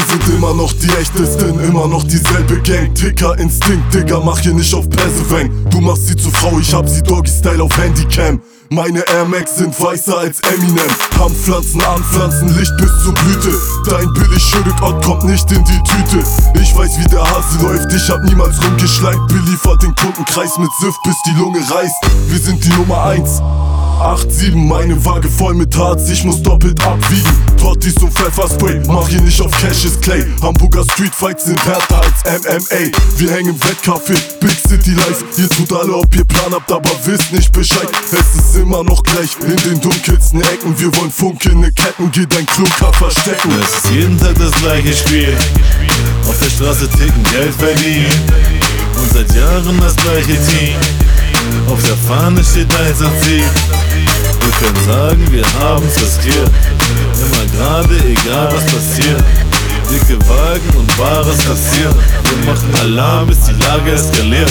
sind immer noch die echtesten, immer noch dieselbe Gang. Ticker, Instinkt, Digga, mach hier nicht auf Persewang. Du machst sie zur Frau, ich hab sie Doggy-Style auf Handycam. Meine Air Max sind weißer als Eminem. Hanfpflanzen, anpflanzen, Licht bis zur Blüte. Dein billig Schürrückort kommt nicht in die Tüte. Ich weiß wie der Hase läuft, ich hab niemals rumgeschleimt. Beliefert den Kundenkreis mit Sift bis die Lunge reißt. Wir sind die Nummer 1. 8-7, meine Waage voll mit Harz, ich muss doppelt abwiegen. Tottis und Pfefferspray, mach hier nicht auf Cash is Clay. Hamburger Streetfights sind härter als MMA. Wir hängen im Wettcafé, Big City Life. Ihr tut alle, ob ihr Plan habt, aber wisst nicht Bescheid. Es ist immer noch gleich, in den dunkelsten Ecken. Wir wollen funkelnde Ketten, geh dein Klunker verstecken. Es ist jeden Tag das gleiche Spiel. Auf der Straße ticken, Geld verdienen. Und seit Jahren das gleiche Team. Auf der Fahne steht Einsatzziel. Wir können sagen, wir haben's riskiert. Immer gerade, egal was passiert. Dicke Wagen und Bares kassieren. Wir machen Alarm, bis die Lage eskaliert.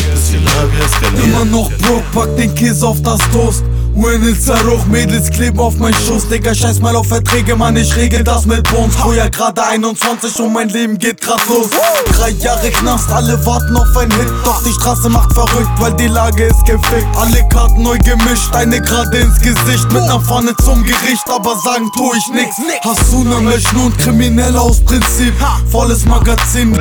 Immer noch broke, pack den Käse auf das Toast. Winnels hoch, Mädels kleben auf mein Schoß. Digga, scheiß mal auf Verträge, Mann, ich regel das mit Bones. Früher gerade 21 und mein Leben geht grad los. 3 Jahre Knast, alle warten auf ein Hit. Doch die Straße macht verrückt, weil die Lage ist gefickt. Alle Karten neu gemischt, eine gerade ins Gesicht. Mit ner Pfanne zum Gericht, aber sagen tu ich nix. Hasuna Mechnun, kriminell aus Prinzip. Volles Magazin,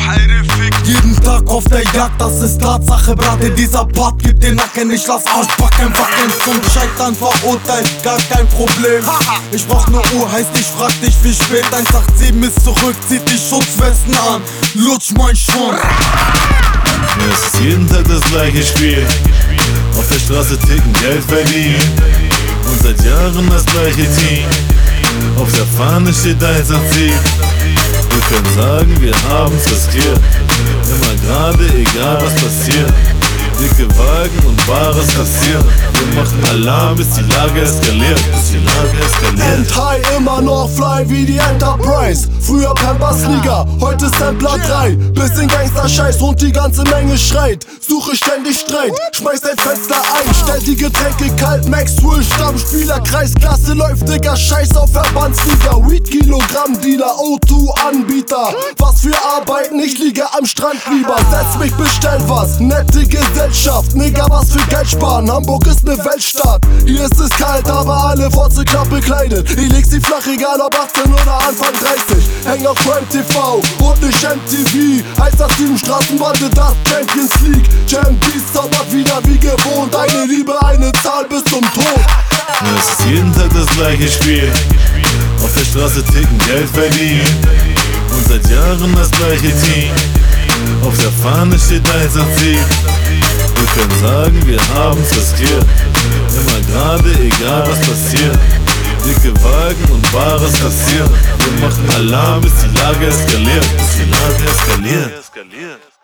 jeden Tag auf der Jagd, das ist Tatsache, Brate. Dieser Part gibt den Nacken, ich lass Arschbacken wackeln. Zum Scheitern verurteilt, gar kein Problem. Ich brauch ne Uhr, heißt ich frag dich wie spät. 187 ist zurück, zieht die Schutzwesten an. Lutsch mein Schwanz. Es ist jeden Tag das gleiche Spiel. Auf der Straße ticken, Geld verdienen. Und seit Jahren das gleiche Team. Auf der Fahne steht Einsatzziel. Wir können sagen, wir haben's riskiert. Immer gerade, egal was passiert. Dicke Wagen und Bares kassieren. Wir machen Alarm, bis die Lage eskaliert. End-High immer noch fly wie die Enterprise. Früher Pampas-Liga, heute Sampler 3. Bisschen Gangster-Scheiß und die ganze Menge schreit. Suche ständig Streit, schmeiß dein Fenster ein. Stell die Getränke kalt, Maxwell Stammspielerkreis. Klasse läuft, Digga, Scheiß auf Verbandsliga. Weed Kilogramm Dealer, O2 Anbieter. Was für Arbeiten, ich liege am Strand lieber. Setz mich, bestell was, nette Gesellschaft. Nigga, was für Geld sparen, Hamburg ist ne Weltstadt. Hier ist es kalt, aber alle Wurzelklapp bekleidet. Ich leg's die flach, egal ob 18 oder Anfang 30. Häng auf Prime TV und nicht MTV. Heißt das 7 Straßenbande, das Champions League. Champions zaubert wieder wie gewohnt. Eine Liebe, eine Zahl bis zum Tod. Es ist jeden Tag das gleiche Spiel. Auf der Straße ticken, Geld verdienen. Und seit Jahren das gleiche Team. Auf der Fahne steht Einsatzziel. Wir können sagen, wir haben's riskiert. Immer gerade, egal was passiert. Dicke Wagen und Bares kassieren. Wir machen Alarm, bis die Lage eskaliert.